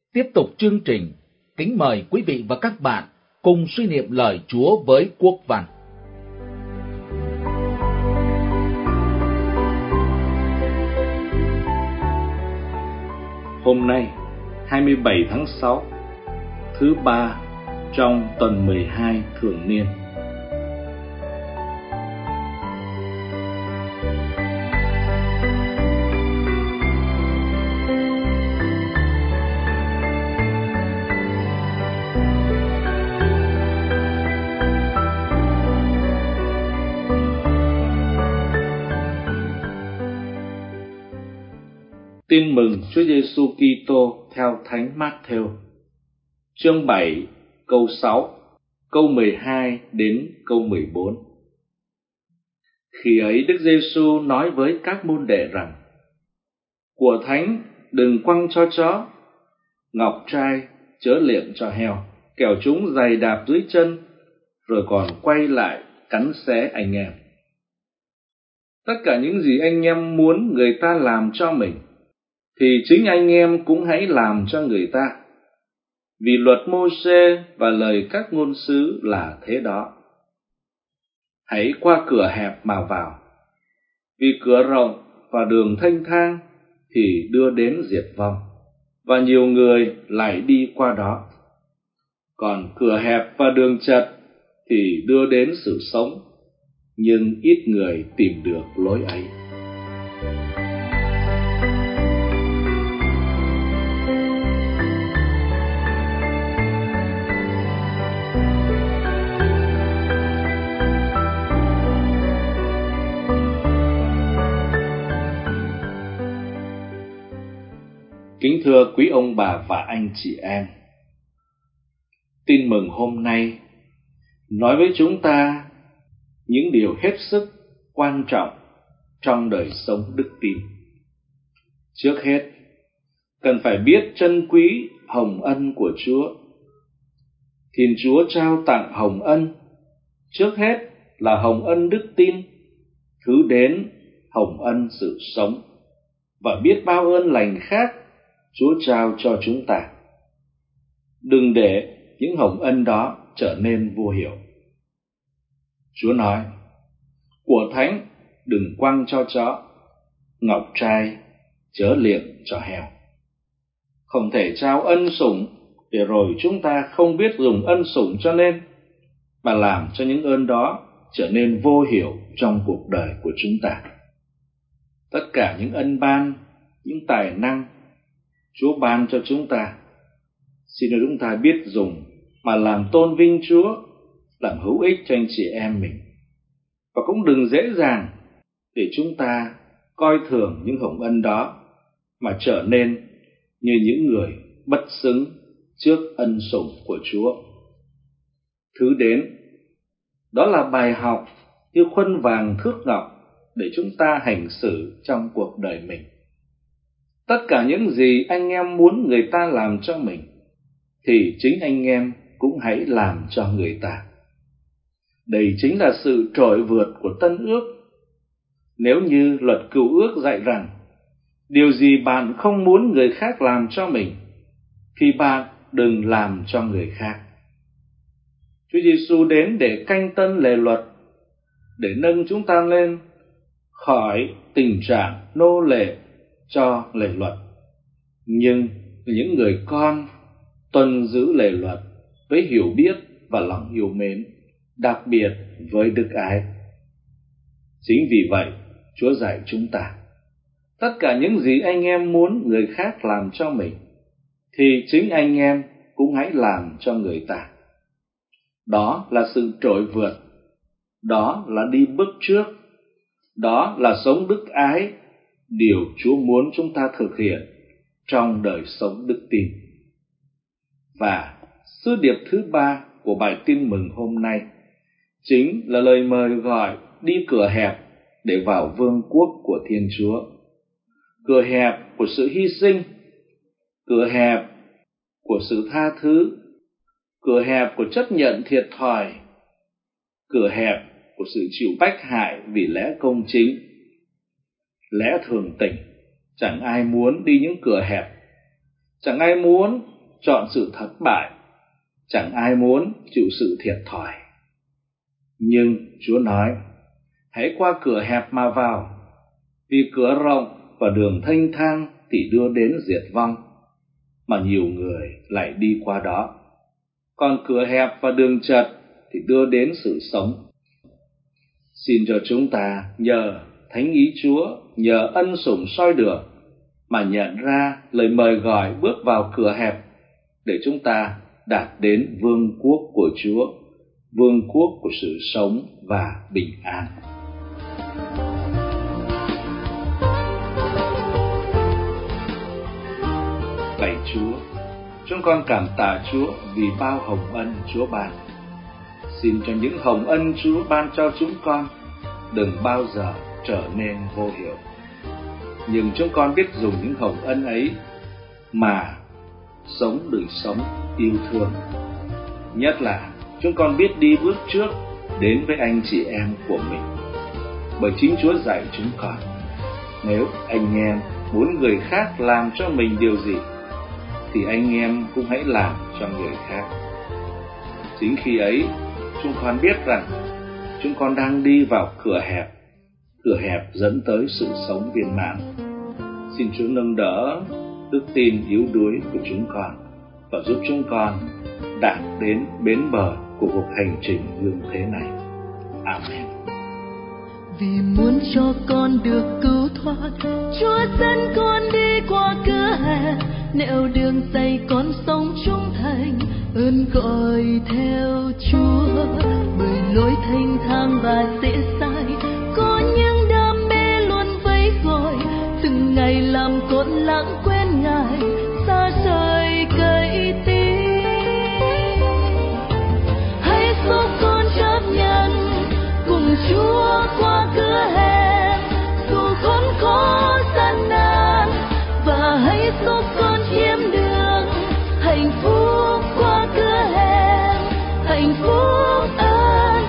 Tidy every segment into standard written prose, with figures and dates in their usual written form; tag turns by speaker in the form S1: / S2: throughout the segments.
S1: Tiếp tục chương trình, kính mời quý vị và các bạn cùng suy niệm lời Chúa với Quốc Văn.
S2: Hôm nay, 27 tháng 6, thứ ba trong tuần 12 thường niên. Tin mừng Chúa Giêsu Kitô theo Thánh Mát-thêu, chương 7, câu 6, câu 12 đến câu 14. Khi ấy Đức Giêsu nói với các môn đệ rằng: Của thánh đừng quăng cho chó, ngọc trai chớ liệng cho heo, kẻo chúng giày đạp dưới chân, rồi còn quay lại cắn xé anh em. Tất cả những gì anh em muốn người ta làm cho mình, thì chính anh em cũng hãy làm cho người ta. Vì luật Mô-sê và lời các ngôn sứ là thế đó. Hãy qua cửa hẹp mà vào, vì cửa rộng và đường thênh thang thì đưa đến diệt vong, và nhiều người lại đi qua đó. Còn cửa hẹp và đường chật thì đưa đến sự sống, nhưng ít người tìm được lối ấy. Kính thưa quý ông bà và anh chị em, tin mừng hôm nay nói với chúng ta những điều hết sức quan trọng trong đời sống đức tin. Trước hết, cần phải biết trân quý hồng ân của Chúa. Thiên Chúa trao tặng hồng ân, trước hết là hồng ân đức tin, thứ đến hồng ân sự sống, và biết bao ơn lành khác Chúa trao cho chúng ta. Đừng để những hồng ân đó trở nên vô hiệu. Chúa nói: Của thánh đừng quăng cho chó, ngọc trai chớ liệng cho heo. Không thể trao ân sủng để rồi chúng ta không biết dùng ân sủng cho nên, mà làm cho những ơn đó trở nên vô hiệu trong cuộc đời của chúng ta. Tất cả những ân ban, những tài năng Chúa ban cho chúng ta, xin chúng ta biết dùng mà làm tôn vinh Chúa, làm hữu ích cho anh chị em mình. Và cũng đừng dễ dàng để chúng ta coi thường những hồng ân đó mà trở nên như những người bất xứng trước ân sủng của Chúa. Thứ đến, đó là bài học như khuôn vàng thước ngọc để chúng ta hành xử trong cuộc đời mình. Tất cả những gì anh em muốn người ta làm cho mình, thì chính anh em cũng hãy làm cho người ta. Đây chính là sự trội vượt của Tân Ước. Nếu như luật Cựu Ước dạy rằng điều gì bạn không muốn người khác làm cho mình, thì bạn đừng làm cho người khác. Chúa Giêsu đến để canh tân lề luật, để nâng chúng ta lên khỏi tình trạng nô lệ cho lề luật. Nhưng những người con tuân giữ lề luật với hiểu biết và lòng yêu mến, đặc biệt với đức ái. Chính vì vậy, Chúa dạy chúng ta: tất cả những gì anh em muốn người khác làm cho mình, thì chính anh em cũng hãy làm cho người ta. Đó là sự trội vượt, đó là đi bước trước, đó là sống đức ái, điều Chúa muốn chúng ta thực hiện trong đời sống đức tin. Và sứ điệp thứ ba của bài tin mừng hôm nay chính là lời mời gọi đi cửa hẹp để vào vương quốc của Thiên Chúa. Cửa hẹp của sự hy sinh, cửa hẹp của sự tha thứ, cửa hẹp của chấp nhận thiệt thòi, cửa hẹp của sự chịu bách hại vì lẽ công chính. Lẽ thường tình, chẳng ai muốn đi những cửa hẹp, chẳng ai muốn chọn sự thất bại. Chẳng ai muốn chịu sự thiệt thòi. Nhưng Chúa nói, hãy qua cửa hẹp mà vào, vì cửa rộng và đường thênh thang thì đưa đến diệt vong, mà nhiều người lại đi qua đó. Còn cửa hẹp và đường chật thì đưa đến sự sống. Xin cho chúng ta nhờ Thánh Ý Chúa, nhờ ân sủng soi đường mà nhận ra lời mời gọi bước vào cửa hẹp, để chúng ta đạt đến vương quốc của Chúa, vương quốc của sự sống và bình an. Lạy Chúa, chúng con cảm tạ Chúa vì bao hồng ân Chúa ban. Xin cho những hồng ân Chúa ban cho chúng con đừng bao giờ trở nên vô hiệu. Nhưng chúng con biết dùng những hồng ân ấy mà sống đời sống yêu thương. Nhất là chúng con biết đi bước trước đến với anh chị em của mình. Bởi chính Chúa dạy chúng con, nếu anh em muốn người khác làm cho mình điều gì, thì anh em cũng hãy làm cho người khác. Chính khi ấy, chúng con biết rằng chúng con đang đi vào cửa hẹp dẫn tới sự sống viên mãn. Xin Chúa nâng đỡ đức tin yếu đuối của chúng con và giúp chúng con đạt đến bến bờ của cuộc hành trình dương thế này. Amen.
S3: Vì muốn cho con được cứu thoát, Chúa dẫn con đi qua cửa hẹp, nẻo đường dày con sống trung thành, ơn gọi theo Chúa. Bởi lối thanh thang và dễ dãi, có những đam mê luôn vẫy gọi, từng ngày làm con lãng quên Ngài, xa rời cây tím. Hãy giúp con chấp nhận cùng Chúa qua cửa hẹp, dù khốn khó gian nan, và hãy giúp con chiếm được hạnh phúc qua cửa hẹp, hạnh phúc an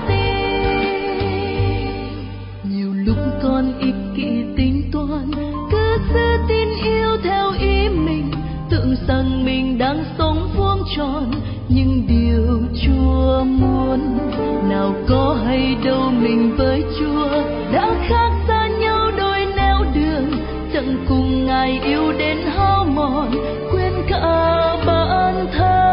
S3: tình. Nhiều lúc con ích kỷ tính toán, cứ giữ tin yêu theo ý mình, tưởng rằng mình đang sống vuông tròn, nhưng điều Chúa muốn nào có hay đâu, mình với Chúa đã khác xa nhau đôi nẻo đường, chẳng cùng Ngài yêu đến hao mòn, quên cả bản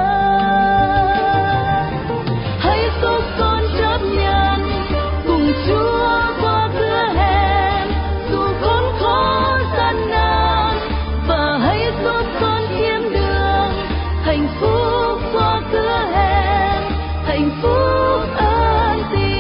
S3: thân. Hãy giúp con chấp nhận cùng Chúa qua cửa hẹp, dù khốn khó gian nan, và hãy giúp con chiếm được hạnh phúc qua cửa hẹp, hạnh phúc an tình.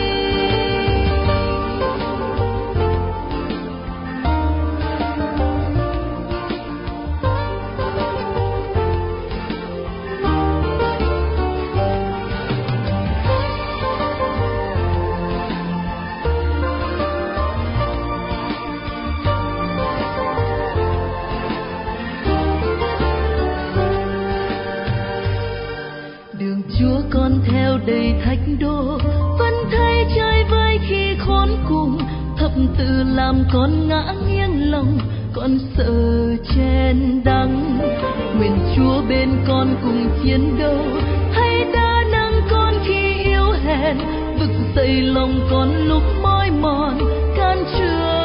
S3: Đường Chúa con theo đầy thách đố, vẫn thấy trái vai khi khốn cùng, thập tự làm con ngã nghiêng lòng, con sợ chen đắng. Nguyện Chúa bên con cùng chiến đấu, hay đa năng con khi yếu hèn, vực dậy lòng con lúc mỏi mòn, can trường